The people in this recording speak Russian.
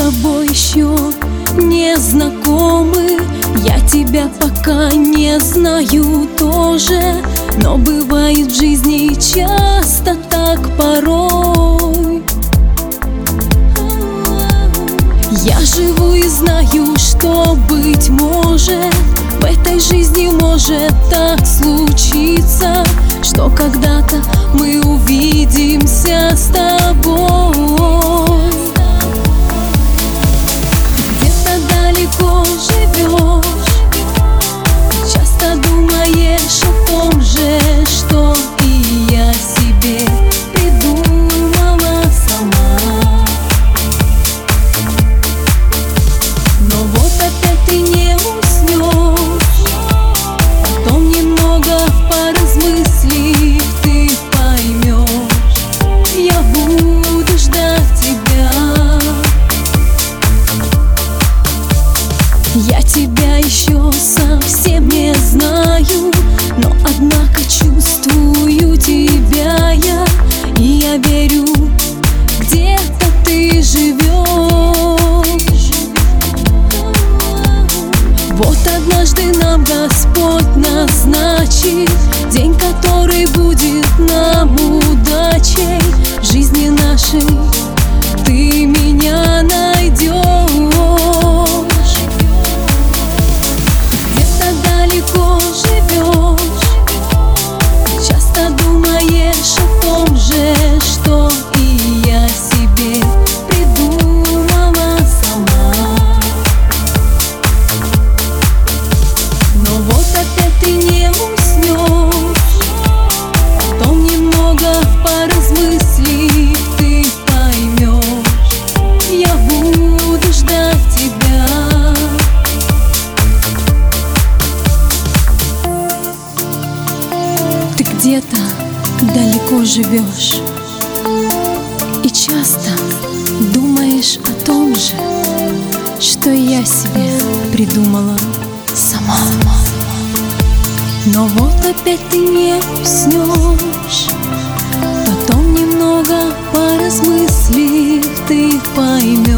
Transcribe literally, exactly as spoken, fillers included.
тобой еще не знакомы. Я тебя пока не знаю тоже, но бывает в жизни часто так порой. Я живу и знаю, что, быть может, в этой жизни может так случиться, что когда-то мы увидимся с тобой. Где-то далеко живешь, часто думаешь о том же, что и я себе придумала сама. Но вот опять ты не уснешь, потом немного поразмыслив, ты поймешь, я буду ждать тебя. Я тебя еще совсем не знаю, но однако чувствую тебя я, и я верю, где-то ты живешь. Вот однажды нам Господь назначит день, который будет нам удачей в жизни нашей. Ты меня найдешь. Где-то далеко живешь, часто думаешь о том же, что и я себе придумала сама. Но вот опять ты не уснешь, потом немного поразмыслив, ты поймешь, я буду ждать тебя. Ты где-то далеко живешь и часто думаешь о том же, что и я себе придумала сама. Но вот опять ты не уснешь, потом немного поразмыслив, ты поймешь,